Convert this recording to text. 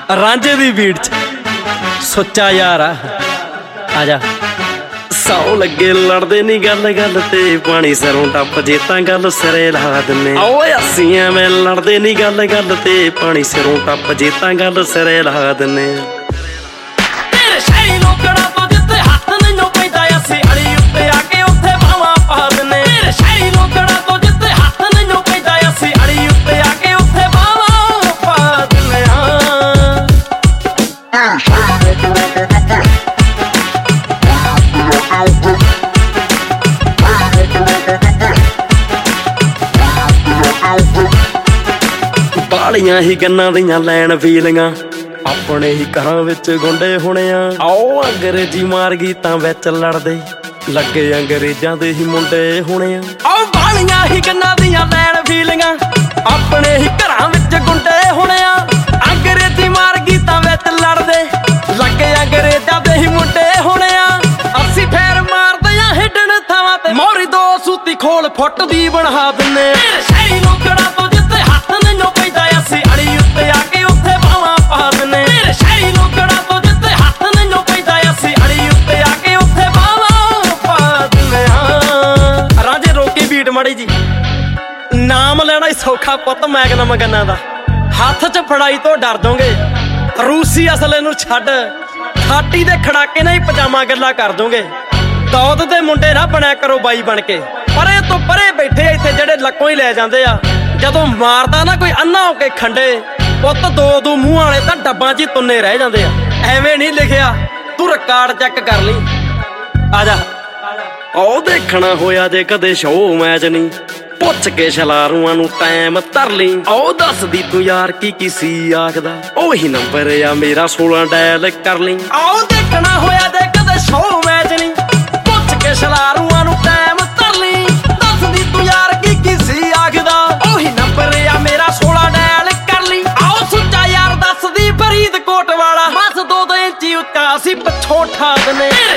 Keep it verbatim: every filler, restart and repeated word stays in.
ਰਾਂਝੇ ਦੀ ਬੀਟ ਚ ਸੁੱਚਾ ਯਾਰ ਆ ਆਜਾ। ਸੌ ਲੱਗੇ ਲੜਦੇ ਨੀ ਗੱਲ ਗੱਲ ਤੇ ਪਾਣੀ ਸਰੋਂ ਟੱਪ ਜੇ ਤਾਂ ਗੱਲ ਸਿਰੇ ਲਾ ਦਿੰਨੇ। ਓਏ ਅਸੀਂ ਐਵੇਂ ਲੜਦੇ ਨੀ ਗੱਲ ਗੱਲ ਤੇ ਪਾਣੀ ਸਿਰੋਂ ਟੱਪ ਜੇ ਤਾਂ ਗੱਲ ਸਿਰੇ ਲਾ ਦਿੰਨੇ। ਤੇਰੇ ਸ਼ਹਿਰੀ ਲੋਕੜਾ ਤੋਂ ਜਿੱਥੇ ਹੱਥ ਨਹੀਂ ਪੈਂਦਾ ਅਸੀਂ ਅੜੀ ਉੱਤੇ ਆ ਕੇ ਉੱਥੇ ਬਾਹਾਂ ਪਾ ਦਿੰਨੇ। ਤੇਰੇ ਸ਼ਹਿਰੀ ਲੋਕੜਾ ਤੋਂ ਜਿੱਥੇ ਹੱਥ ਨਹੀਂ ਪੈਂਦਾ ਅਸੀਂ ਅੜੀ ਉੱਤੇ ਆ ਕੇ ਉੱਥੇ ਬਾਹਾਂ ਪਾ ਦਿੰਨੇ ਆ। ਬਾਲੀਆਂ ਹੀ ਗੰਨਾਂ ਦੀਆਂ ਲੈਣ ਫੀਲੀਆਂ ਆਪਣੇ ਹੀ ਘਰਾਂ ਵਿੱਚ ਗੁੰਡੇ ਹੋਣੇ ਆ। ਆਓ ਅੰਗਰੇਜ਼ੀ ਮਾਰ ਗਈ ਤਾਂ ਵਿੱਚ ਲੜਦੇ ਲੱਗੇ ਅੰਗਰੇਜ਼ਾਂ ਦੇ ਹੀ ਮੁੰਡੇ ਹੋਣੇ ਆ। ਆਓ ਬਾਲੀਆਂ ਹੀ ਗੰਨਾਂ ਦੀਆਂ ਲੈਣ ਫੀਲੀਆਂ ਆਪਣੇ ਹੀ ਘਰਾਂ ਵਿੱਚ ਗੁੰਡੇ ਹੋਣੇ ਆ। ਅੰਗਰੇਜ਼ੀ ਮਾਰ ਗਈ ਤਾਂ ਵਿੱਚ ਲੜਦੇ ਲੱਗੇ ਅੰਗਰੇਜ਼ਾਂ ਦੇ ਹੀ ਮੁੰਡੇ ਹੋਣੇ ਆ। ਅਸੀਂ ਫੇਰ ਮਾਰਦੇ ਆ ਹਿੱਡਣ ਥਾਵਾਂ ਤੇ ਮੋਰੀ ਦੋ ਸੂਤੀ ਖੋਲ ਫੁੱਟ ਦੀ ਬਣਾ ਦਿੰਨੇ। ਸ਼ਹਿਰੀ ਲੋਕੜਾ ਤੋਂ ਜਿੱਥੇ ਹੱਥ ਨਹੀਂ ਪੈਂਦਾ ਅਸੀਂ ਅੜੀ ਉੱਤੇ ਆ ਕੇ ਉੱਥੇ ਬਾਹਾਂ ਪਾ ਦਿੰਨੇ। ਸ਼ਹਿਰੀ ਲੋਕੜਾ ਤੋਂ ਜਿੱਥੇ ਹੱਥ ਨਹੀਂ ਪੈਂਦਾ ਅਸੀਂ ਅੜੀ ਉੱਤੇ ਆ ਕੇ ਉੱਥੇ ਬਾਹਾਂ ਪਾ ਦਿੰਨੇ ਆ। ਰਾਜੇ ਰੋਕੀ ਬੀਟ ਮਾੜੀ ਜੀ। ਨਾਮ ਲੈਣਾ ਹੀ ਸੌਖਾ ਪੁੱਤ ਮੈਗਨਮ ਗੰਨਾਂ ਦਾ, ਹੱਥ 'ਚ ਫੜਾਈ ਤੋਂ ਡਰ ਦੋਗੇ। ਰੂਸੀ ਅਸਲੇ ਨੂੰ ਛੱਡ ਖਾਟੀ ਦੇ ਖੜਾਕੇ ਨਾਲ ਹੀ ਪਜਾਮਾ ਗੱਲਾਂ ਕਰ ਦੋਗੇ। ਦੌਦ ਦੇ ਮੁੰਡੇ ਨਾ ਬਣਿਆ ਕਰੋ ਬਾਈ ਬਣ ਕੇ। ਪਰੇ ਤੋਂ ਪਰੇ ਬੈਠੇ ਇੱਥੇ ਜਿਹੜੇ ਲੱਕੋਂ ਹੀ ਲੈ ਜਾਂਦੇ ਆ। ਜਦੋਂ ਮਾਰਦਾ ਨਾ ਕੋਈ ਅੰਨਾ ਹੋ ਕੇ ਖੰਡੇ ਪੁੱਤ ਦੋ ਦੋ ਮੂੰਹ ਵਾਲੇ ਤਾਂ ਡੱਬਾਂ 'ਚ ਹੀ ਤੁੰਨੇ ਰਹਿ ਜਾਂਦੇ ਆ। ਐਵੇਂ ਨਹੀਂ ਲਿਖਿਆ, ਤੂੰ ਰਿਕਾਰਡ ਚੈੱਕ ਕਰ ਲਈ। ਆ ਜਾ। ਉਹ ਦੇਖਣਾ ਹੋਇਆ ਜੇ ਕਦੇ ਸ਼ੋਅ ਮੈਚ ਨਹੀਂ ਪੁੱਛ ਕੇ ਛਲਾਰੂਆਂ ਨੂੰ ਟਾਈਮ ਧਰ ਲਈ। ਉਹ ਦੱਸਦੀ ਤੂੰ ਯਾਰ ਕੀ ਕੀ ਸੀ ਆਖਦਾ ਉਹੀ ਨੰਬਰ ਆ ਮੇਰਾ ਸੋਲਾਂ ਡਾਇਲ ਕਰ ਲਈ। ਆਓ ਦੇਖਣਾ ਹੋਇਆ ਜੇ ਕਦੇ ਸ਼ੋਅ ਮੈਚ ਨਹੀਂ ਪੁੱਛ ਕੇ ਛਲਾਰੂਆਂ ਨੂੰ ਟਾਈਮ ਧਰ ਲਈ। ਦੱਸਦੀ ਤੂੰ ਯਾਰ ਕੀ ਕੀ ਸੀ ਆਖਦਾ ਉਹੀ ਨੰਬਰ ਆ ਮੇਰਾ ਸੋਲਾਂ ਡਾਇਲ ਕਰ ਲਈ। ਆਓ ਸੁੱਚਾ ਯਾਰ ਦੱਸਦੀ ਫਰੀਦਕੋਟ ਵਾਲਾ ਬਸ ਦੋ ਦੋ ਇੰਚੀ ਉੱਚਾ ਅਸੀਂ ਪਿੱਛੋਂ ਠਾ ਦਿੰਨੇ।